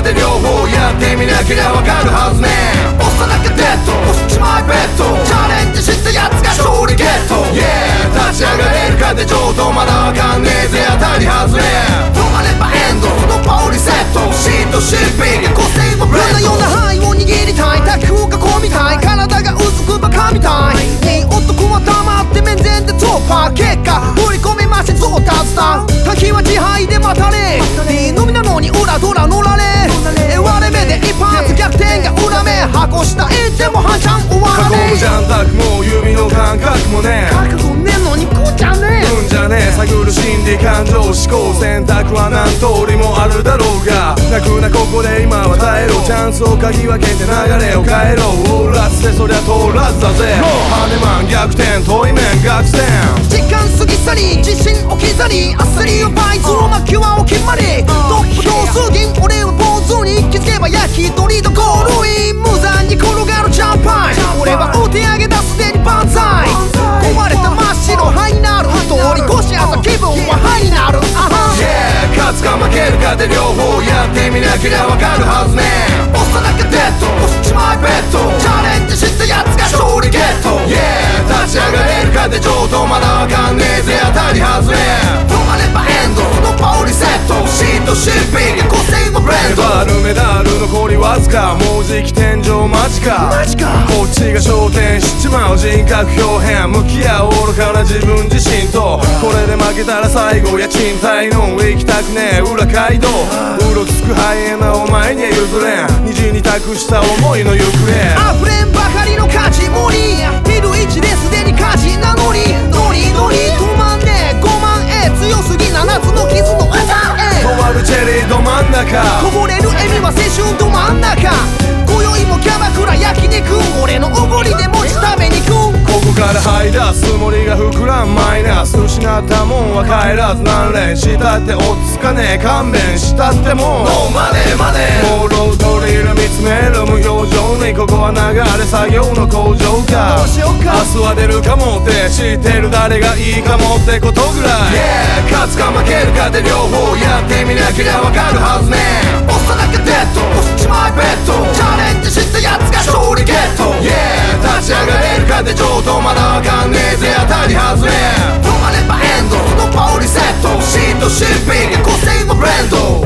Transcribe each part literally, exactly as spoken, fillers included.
で両方やってみなけりゃわかるはずね。押さなきゃデッド押しちまえベッド、チャレンジしたやつが勝利ゲット。 Yeah 立ち上がれるかで上等、まだわかんねえぜ当たり外れ。止まればエンドそのパオリセット、シートシッピング個性もブレンド。 ような範囲を握りたい、タクを囲みたい、体がうずくバカみたいに男は黙って面前で突破、結果振り込みましゾータズタ、滝は自敗で待たれ、いいのみなのに裏ドラ乗られ、割れ目で一発逆転が裏目、箱下行っても半ちゃん終わらねえ。 過去もジャンタクも指の感覚もね、 覚悟ねえのにこうじゃねえ、 うんじゃねえ、探る心理感情思考選択は何通りもあるだろうが、泣くなここで今は耐えろ、チャンスを嗅ぎ分けて流れを変えろ、オーラスでそりゃ通らずだぜ、ハネマン逆転遠い面逆転、 時間過ぎ去り自信置き去り、焦りを倍増巻きはお決まり、トップ同数銀俺は坊主に気づけば焼き鳥とゴールイン、無残に転がるジャンパン、俺はお手上げだすでに万歳、壊れた真っ白灰になる、通り越し朝気分は灰になる、あはん Yeah 勝つか負けるかで両方やってみなけりゃわかるはずね。押さなきゃデッド押しちまえベッド、チャレンジしたやつが勝利ゲット。 Yeah 立ち上がれるかで上等、まだわかんねえぜ当たり外れ。止まればエンドそのパオリセット、シートシッピング個性もブレンド。バルメダル残りわずか、もうじき天井間近、 マジかこっちが焦点しちまう人格表変、向き合う愚かな自分自身と、これで負けたら最後や賃貸の行きたくねえ裏街道、うろつくハイエナお前には譲れん、虹に託した思いの行方、 溢れんばかりの勝ち盛り、ビルいちですでに火事なのに、ノリノリ止まんねえごまんえ、強すぎななつの傷の歌え、 止まるチェリーど真ん中、 こぼれる笑みは青春ど真ん中、今宵もキャバクラ焼肉、俺のおごりで餅食べに行く、 ここから這い出すつもりが膨らんマイナス、失ったもんは帰らず何連したって落ち着かねえ、勘弁したってもうノーマネーマネー、もうロードリル見つめる無表情に、ここは流れ作業の工場か、 どうしようか明日は出るかもって知ってる誰がいいかもってことぐらい、yeah 勝つか負けるかで両方やってみなけりゃわかるはずね。押さなきゃデッド押しちまえベッド、チャレンジしたやつが勝利ゲット。 Yeah 立ち上がれるかで上等、まだわかんねえぜ当たり外れ。止まればエンドそのパオリセット、シートシッピング個性もブレンド。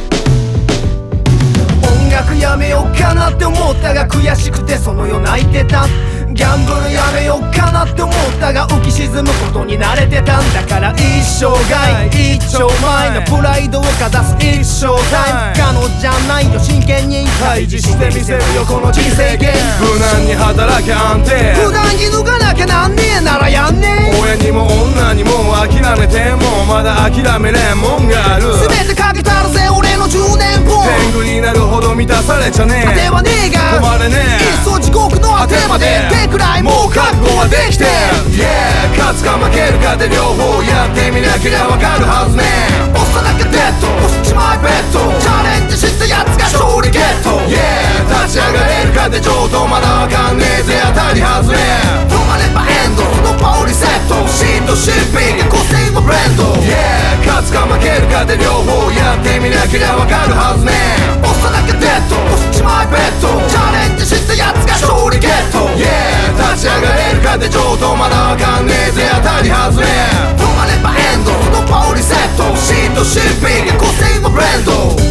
音楽やめようかなって思ったが悔しくてその夜泣いてた、ギャンブルやめようかなって思ったが浮き沈むことに慣れてたんだから、一生涯一丁前のプライドをかざす一生タイム、不可能じゃないよ真剣に開示してみせるよこの人生ゲーム、無難に働きゃ安定、 普段着脱がなきゃなんねえならやんねえ、 親にも女にも諦めてもまだ諦めれんもんがある、 全てかけたるぜ俺のじゅうねんぼん、 天狗になるほど満たされちゃねえ、 果てはねえが止まれねえ、 いっそ地獄の果てまで手くらいもう覚悟はできて、 Yeah 勝つか負けるかで両方やってみなけりゃわかるはずね。押さなきゃデッド押しちまえベッド、チャレンジしたやつが勝利ゲット。 Yeah 立ち上がれるかで上等、まだわかんねえぜ当たり外れ。止まればエンドそのパオリセット、シートシッピング個性もブレンド。 Yeah 勝つか負けるかで両方やってみなけりゃわかるはずね。押さなきゃデッド押しちまえベッド、チャレンジしたやつが勝利ゲット。 Yeah 立ち上がれるかで上等、まだわかんねえぜ当たり外れ。止まればエンドそのパオリセット、シートシッピング個性もブレンド。